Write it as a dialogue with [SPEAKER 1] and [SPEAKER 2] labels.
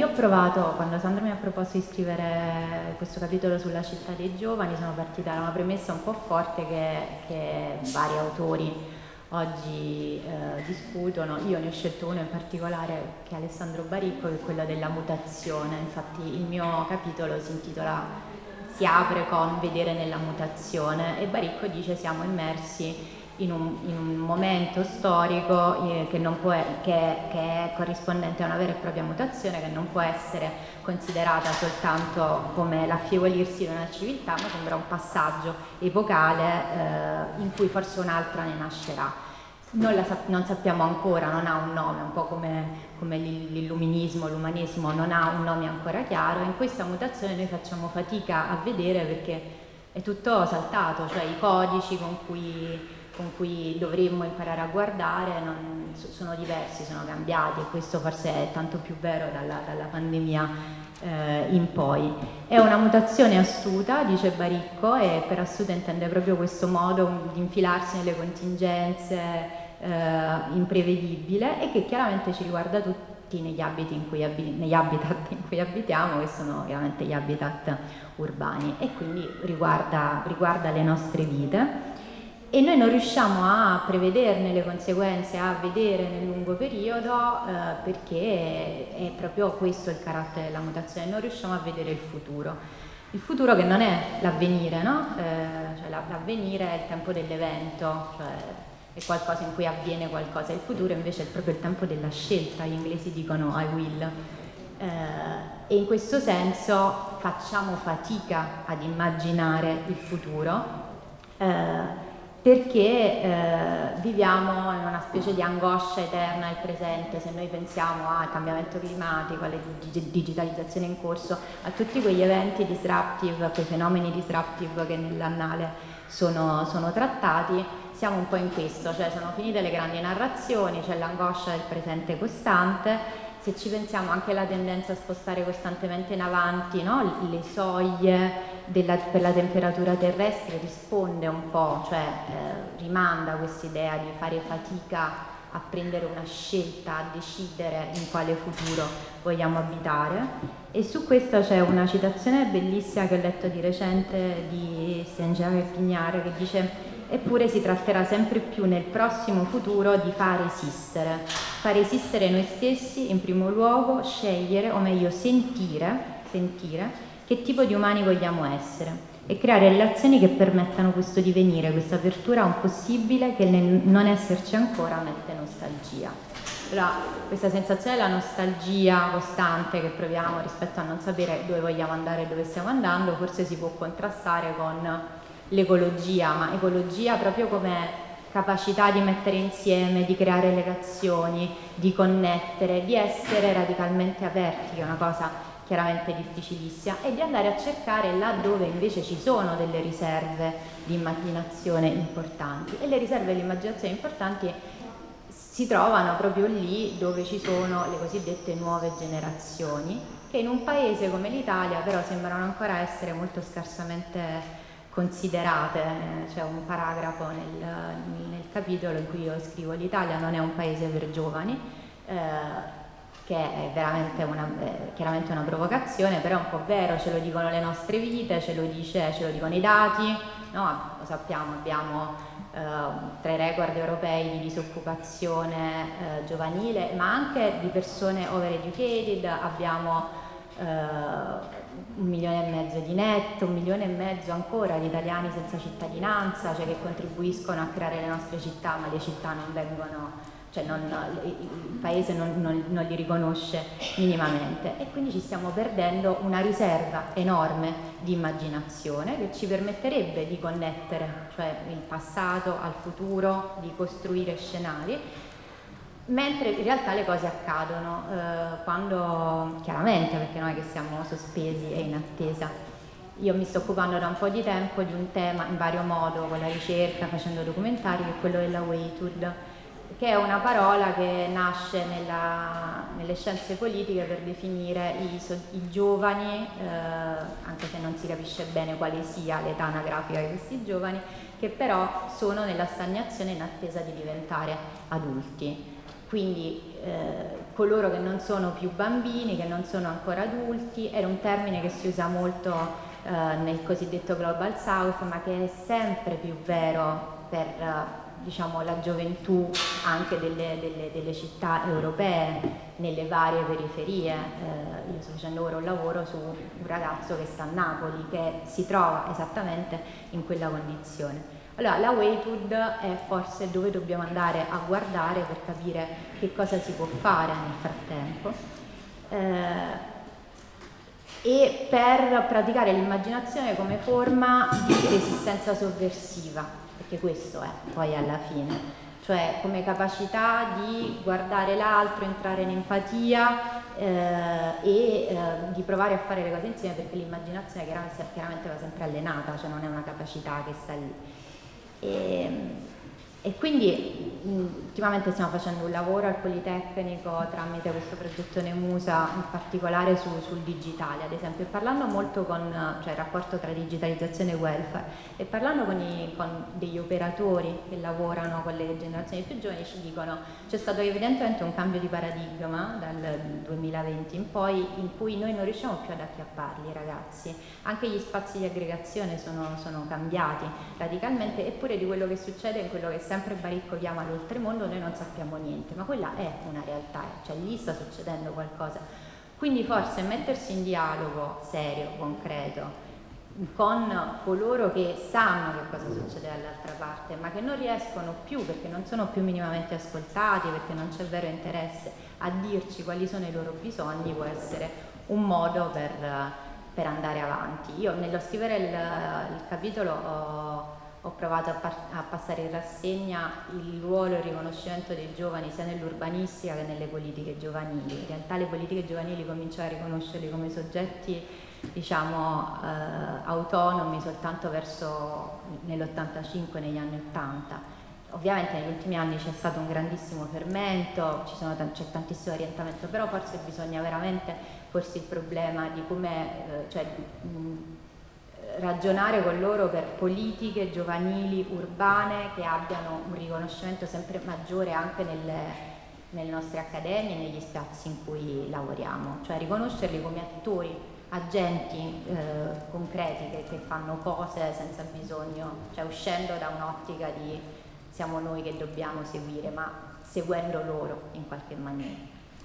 [SPEAKER 1] io ho provato, quando Sandro mi ha proposto di scrivere questo capitolo sulla città dei giovani, sono partita da una premessa un po' forte che vari autori oggi discutono. Io ne ho scelto uno in particolare, che è Alessandro Baricco, che è quello della mutazione. Infatti il mio capitolo si apre con vedere nella mutazione, e Baricco dice: siamo immersi in un momento storico che è corrispondente a una vera e propria mutazione, che non può essere considerata soltanto come l'affievolirsi di una civiltà, ma sembra un passaggio epocale in cui forse un'altra ne nascerà. Non sappiamo ancora, non ha un nome, un po' come l'illuminismo, l'umanesimo non ha un nome ancora chiaro. In questa mutazione noi facciamo fatica a vedere, perché è tutto saltato, cioè i codici con cui dovremmo imparare a guardare sono diversi, sono cambiati, e questo forse è tanto più vero dalla pandemia in poi. È una mutazione astuta, dice Baricco, e per astuta intende proprio questo modo di infilarsi nelle contingenze, imprevedibile, e che chiaramente ci riguarda tutti negli habitat in cui abitiamo, che sono chiaramente gli habitat urbani, e quindi riguarda le nostre vite. E noi non riusciamo a prevederne le conseguenze, a vedere nel lungo periodo, perché è proprio questo il carattere della mutazione. Non riusciamo a vedere il futuro che non è l'avvenire, no? Cioè l'avvenire è il tempo dell'evento, cioè è qualcosa in cui avviene qualcosa. Il futuro invece è proprio il tempo della scelta, gli inglesi dicono I will. E in questo senso facciamo fatica ad immaginare il futuro, perché viviamo in una specie di angoscia eterna del presente. Se noi pensiamo al cambiamento climatico, alla digitalizzazione in corso, a tutti quegli eventi disruptive, a quei fenomeni disruptive che nell'annale sono trattati, siamo un po' in questo, cioè sono finite le grandi narrazioni, c'è l'angoscia del presente costante. Se ci pensiamo, anche la tendenza a spostare costantemente in avanti, no? Le soglie per la temperatura terrestre risponde un po', cioè rimanda questa idea di fare fatica a prendere una scelta, a decidere in quale futuro vogliamo abitare. E su questo c'è una citazione bellissima che ho letto di recente di Saint-Germain Pignard, che dice: eppure si tratterà sempre più nel prossimo futuro di far esistere noi stessi in primo luogo, scegliere, o meglio sentire che tipo di umani vogliamo essere, e creare relazioni che permettano questo divenire, questa apertura a un possibile che nel non esserci ancora mette nostalgia. Allora, questa sensazione della nostalgia costante che proviamo rispetto a non sapere dove vogliamo andare e dove stiamo andando, forse si può contrastare con l'ecologia, ma ecologia proprio come capacità di mettere insieme, di creare relazioni, di connettere, di essere radicalmente aperti, che è una cosa chiaramente difficilissima, e di andare a cercare là dove invece ci sono delle riserve di immaginazione importanti. E le riserve di immaginazione importanti si trovano proprio lì dove ci sono le cosiddette nuove generazioni, che in un paese come l'Italia però sembrano ancora essere molto scarsamente considerate. C'è un paragrafo nel capitolo in cui io scrivo: l'Italia non è un paese per giovani, che è veramente chiaramente una provocazione, però è un po' vero, ce lo dicono le nostre vite, ce lo dicono i dati, no? Lo sappiamo, abbiamo tra i record europei di disoccupazione giovanile, ma anche di persone overeducated. Abbiamo 1,5 milioni di netto, 1,5 milioni ancora di italiani senza cittadinanza, cioè che contribuiscono a creare le nostre città, ma le città non vengono, cioè il paese non li riconosce minimamente, e quindi ci stiamo perdendo una riserva enorme di immaginazione che ci permetterebbe di connettere, cioè il passato al futuro, di costruire scenari, mentre in realtà le cose accadono quando, chiaramente, perché non è che siamo sospesi e in attesa. Io mi sto occupando da un po' di tempo di un tema in vario modo, con la ricerca, facendo documentari, che è quello della waithood, che è una parola che nasce nelle scienze politiche per definire i giovani, anche se non si capisce bene quale sia l'età anagrafica di questi giovani, che però sono nella stagnazione in attesa di diventare adulti. Quindi coloro che non sono più bambini, che non sono ancora adulti. Era un termine che si usa molto nel cosiddetto Global South, ma che è sempre più vero per diciamo, la gioventù anche delle città europee, nelle varie periferie. Io sto facendo ora un lavoro su un ragazzo che sta a Napoli, che si trova esattamente in quella condizione. Allora, la Waithood è forse dove dobbiamo andare a guardare per capire che cosa si può fare nel frattempo e per praticare l'immaginazione come forma di resistenza sovversiva, perché questo è poi alla fine, cioè come capacità di guardare l'altro, entrare in empatia di provare a fare le cose insieme, perché l'immaginazione chiaramente va sempre allenata, cioè non è una capacità che sta lì. E quindi ultimamente stiamo facendo un lavoro al Politecnico tramite questo progetto Nemusa, in particolare sul digitale, ad esempio, parlando molto cioè il rapporto tra digitalizzazione e welfare, e parlando con degli operatori che lavorano con le generazioni più giovani, ci dicono c'è stato evidentemente un cambio di paradigma dal 2020 in poi, in cui noi non riusciamo più ad acchiapparli, ragazzi. Anche gli spazi di aggregazione sono cambiati radicalmente, eppure di quello che succede in quello che sempre Baricco chiama l'oltremondo noi non sappiamo niente, ma quella è una realtà, cioè lì sta succedendo qualcosa. Quindi forse mettersi in dialogo serio, concreto, con coloro che sanno che cosa succede dall'altra parte, ma che non riescono più, perché non sono più minimamente ascoltati, perché non c'è vero interesse a dirci quali sono i loro bisogni, può essere un modo per andare avanti. Io nello scrivere il capitolo ho provato a passare in rassegna il ruolo e il riconoscimento dei giovani sia nell'urbanistica che nelle politiche giovanili. In realtà le politiche giovanili cominciano a riconoscerli come soggetti, diciamo, autonomi soltanto verso nell'85, negli anni 80. Ovviamente negli ultimi anni c'è stato un grandissimo fermento, c'è tantissimo orientamento, però forse bisogna veramente porsi il problema di come ragionare con loro per politiche giovanili urbane che abbiano un riconoscimento sempre maggiore anche nelle nostre accademie e negli spazi in cui lavoriamo, cioè riconoscerli come attori, agenti concreti che fanno cose senza bisogno, cioè uscendo da un'ottica di siamo noi che dobbiamo seguire, ma seguendo loro in qualche maniera.